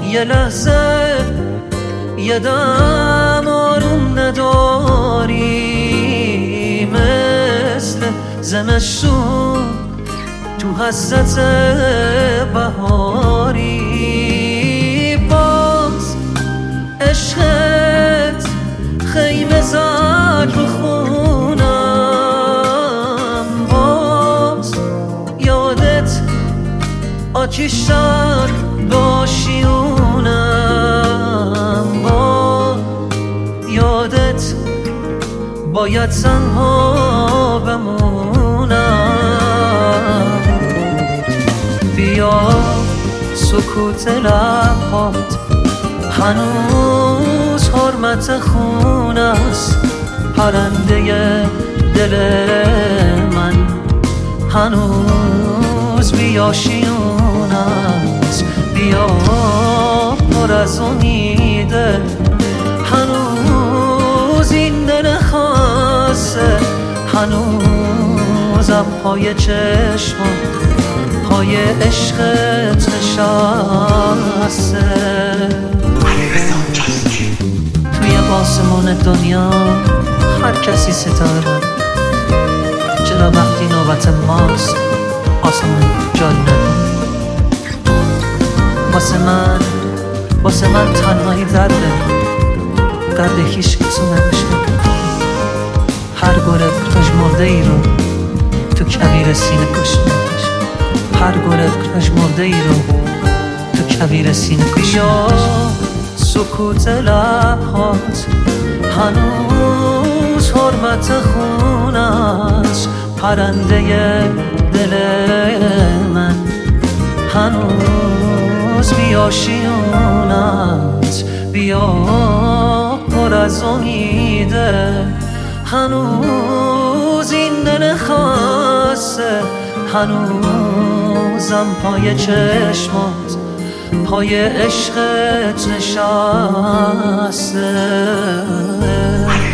یه لحظه یه دم آروم نداری، مثل زمستون تو حسرت بهاری. باز عشقت خیمه زد رو خونم، باز یادت آتیش شد با شیونم، باز یادت باید تنها بمونم. بیا سکوت لبات هنوز حرمت خون است، پرنده دل من هنوز بیاشیون است. بیا پر از امیده، هنوز این دل خاصه، هنوزم پای چشمات پای عشقت نشسته. توی آسمون دنیا هر کسی ستاره، چرا وقتی نوبت ماست آسمون جای نداره؟ واسه من تنهایی درده، درد هیچ کسو نمیشه. هر گره پژمرده ای رو تو کویر سینه کشته، هر گره پژمرده ای رو تو کویر سینه کشته. یا سکوت لبهات هنوز حرمت خون است، پرنده دل من هنوز بیاشیون است. بیا پر از امیده، هنوز این دل خاصه، هنوزم پای چشمات پای عشقت نشسته.